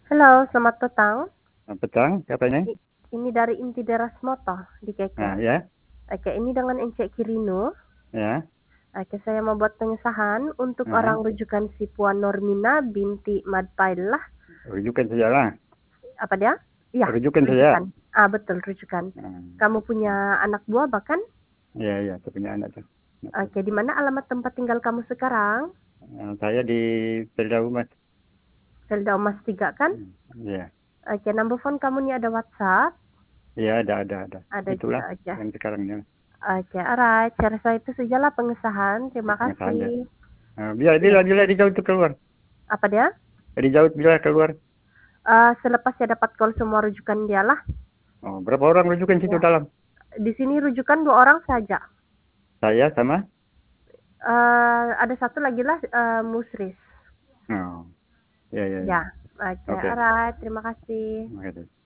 Halo, selamat petang. Petang, siapa ini? Ini dari Inti Deras Moto di Keke. Nah, ya, Oke, ini dengan Encik Kirino. ya, Oke, saya mau buat pengesahan untuk nah, orang rujukan si Puan Normina binti Madpailah. rujukan saja lah, Apa dia? Iya, rujukan saja. rujukan. Betul, rujukan. Nah, Kamu punya anak buah bahkan? ya, ya, saya punya anak tuh. Oke, di mana alamat tempat tinggal kamu sekarang? Saya di Pelda Umas. Selda Mas 3 kan? Ya, Oke, number phone kamu nih ada WhatsApp? ya, ada. Ada Itulah juga, oke. yang sekarang ini, Oke, alright. Cara saya itu sajalah pengesahan. Terima pengesahan dia. kasih. Bila Ya. dijauh itu keluar, Apa dia? dijauh bila keluar. Selepas saya dapat call semua rujukan dialah. Oh, berapa orang rujukan situ Ya. dalam? Di sini rujukan 2 orang saja. Saya sama. Ada satu lagi lah, Musris. Oh, ya, ya, ya. Ya, oke, Oke, alright, terima kasih. terima kasih.